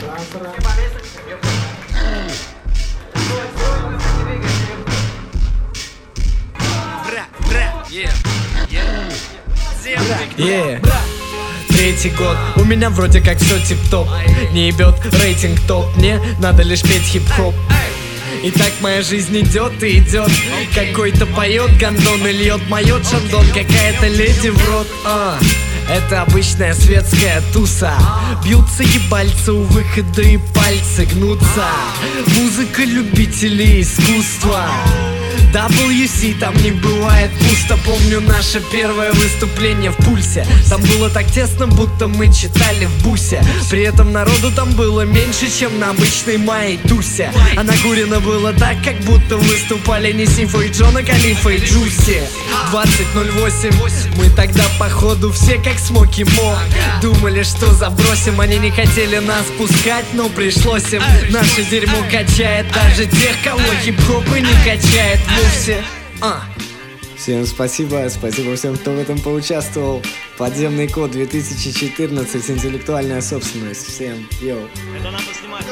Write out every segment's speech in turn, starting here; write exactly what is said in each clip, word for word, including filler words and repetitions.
Yeah. Третий год, у меня вроде как все тип-топ. Не ебет рейтинг топ, мне надо лишь петь хип-хоп. И так моя жизнь идет и идет. Какой-то поет гондон и льет моет шандон. Какая-то леди в рот, а это обычная светская туса. Бьются ебальцы у выхода и пальцы гнутся. Музыка любителей искусства. дабл ю си, там не бывает пусто. Помню наше первое выступление в Пульсе. Там было так тесно, будто мы читали в бусе. При этом народу там было меньше, чем на обычной Майе Тусе. А накурено было так, как будто выступали не Симфо и Джона Калифа и Джуси. Двадцать ноль восемь, мы тогда походу все как Смоки Мо. Думали, что забросим, они не хотели нас пускать, но пришлось им. Наше дерьмо качает даже тех, кого хип-хоп и не качает вовсе. А. Всем спасибо, спасибо всем, кто в этом поучаствовал. Подземный код две тысячи четырнадцать, интеллектуальная собственность. Всем йоу. Это надо снимать.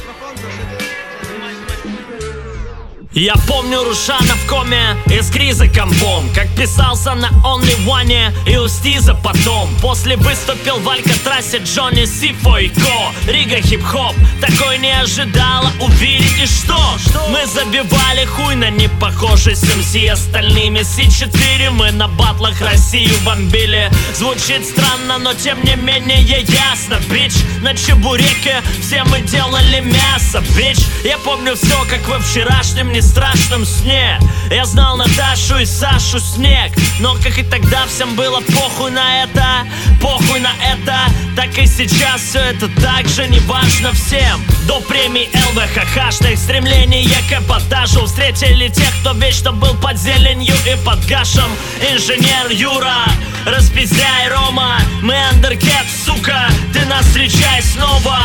Я помню Рушана в коме и с Криза комбом, как писался на Only One и у Стиза потом. После выступил в Алькатрасе Джонни Сифо и Ко. Рига хип-хоп, такой не ожидала увидеть. И что? Мы забивали хуй на непохожий с эм си остальными. Си четыре мы на батлах Россию бомбили. Звучит странно, но тем не менее ясно. Бич, на чебуреке все мы делали мясо. Бич, я помню все, как во вчерашнем не страшном сне. Я знал Наташу и Сашу Снег, но как и тогда всем было похуй на это, похуй на это. Так и сейчас все это так же не важно всем. До премии эл вэ ха ха, их стремление к эпатажу встретили тех, кто вечно был под зеленью и под гашем. Инженер Юра, распиздяй Рома, мы андеркет, сука, ты нас встречай снова.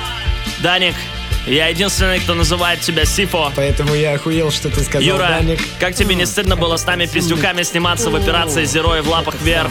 Даник, я единственный, кто называет тебя Сифо. Поэтому я охуел, что ты сказал, Юра, Даник. как тебе не стыдно было с нами пиздюками сниматься в операции Зеро и в лапах вверх?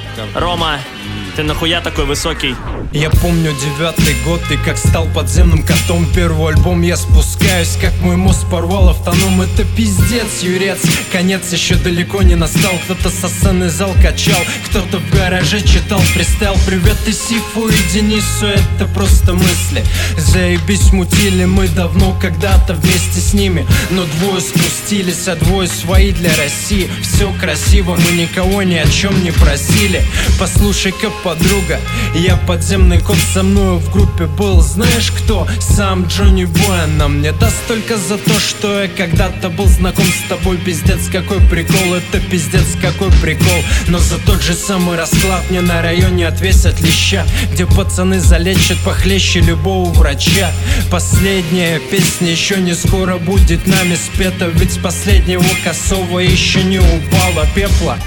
Рома, ты нахуя такой высокий? Я помню девятый год и как стал подземным котом. Первый альбом я спускаюсь, как мой мозг порвал автоном. Это пиздец, юрец, конец еще далеко не настал. Кто-то со сцены зал качал, кто-то в гараже читал фристайл. Привет и Сифу и Денису, это просто мысли. Заебись, мутили мы давно когда-то вместе с ними. Но двое спустились, а двое свои для России. Все красиво, мы никого ни о чем не просили. Послушай-ка, подруга, я подземный кот, со мною в группе был, знаешь кто? Сам Джонни Бой. Она мне даст только за то, что я когда-то был знаком с тобой. Пиздец, какой прикол, это пиздец, какой прикол. Но за тот же самый расклад мне на районе отвесят леща, где пацаны залечат похлеще любого врача. Последняя песня еще не скоро будет нами спета, ведь с последнего косого еще не упало пепла.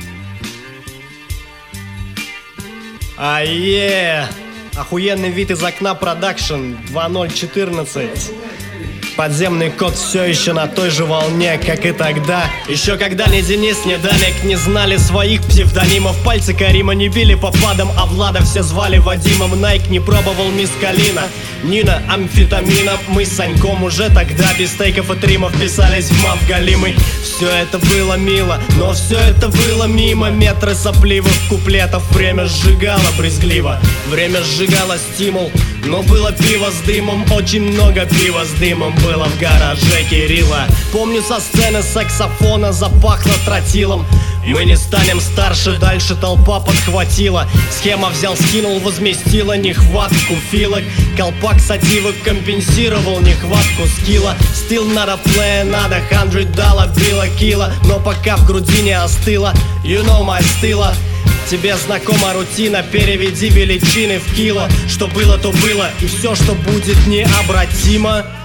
Ае! Охуенный вид из окна продакшн два ноль четырнадцать. Подземный кот все еще на той же волне, как и тогда. Еще когда ни Денис, ни Даник не знали своих псевдонимов. Пальцы Карима не били по падам, а Влада все звали Вадимом. Найк не пробовал мисс Калина, Нина амфетамина. Мы с Саньком уже тогда без стейков и тримов писались в мав галимый. Все это было мило, но все это было мимо. Метры сопливых куплетов. Время сжигало брезгливо, время сжигало стимул. Но было пиво с дымом, очень много пива с дымом было в гараже Кирилла. Помню, со сцены саксофона запахло тротилом. Мы не станем старше, дальше толпа подхватила. Схема взял, скинул, возместила нехватку филок. Колпак сативы компенсировал нехватку скилла. Still not a play, надо hundred доллар билла кило. Но пока в груди не остыло, you know my стила. Тебе знакома рутина, переведи величины в кило. Что было, то было, и все, что будет, необратимо.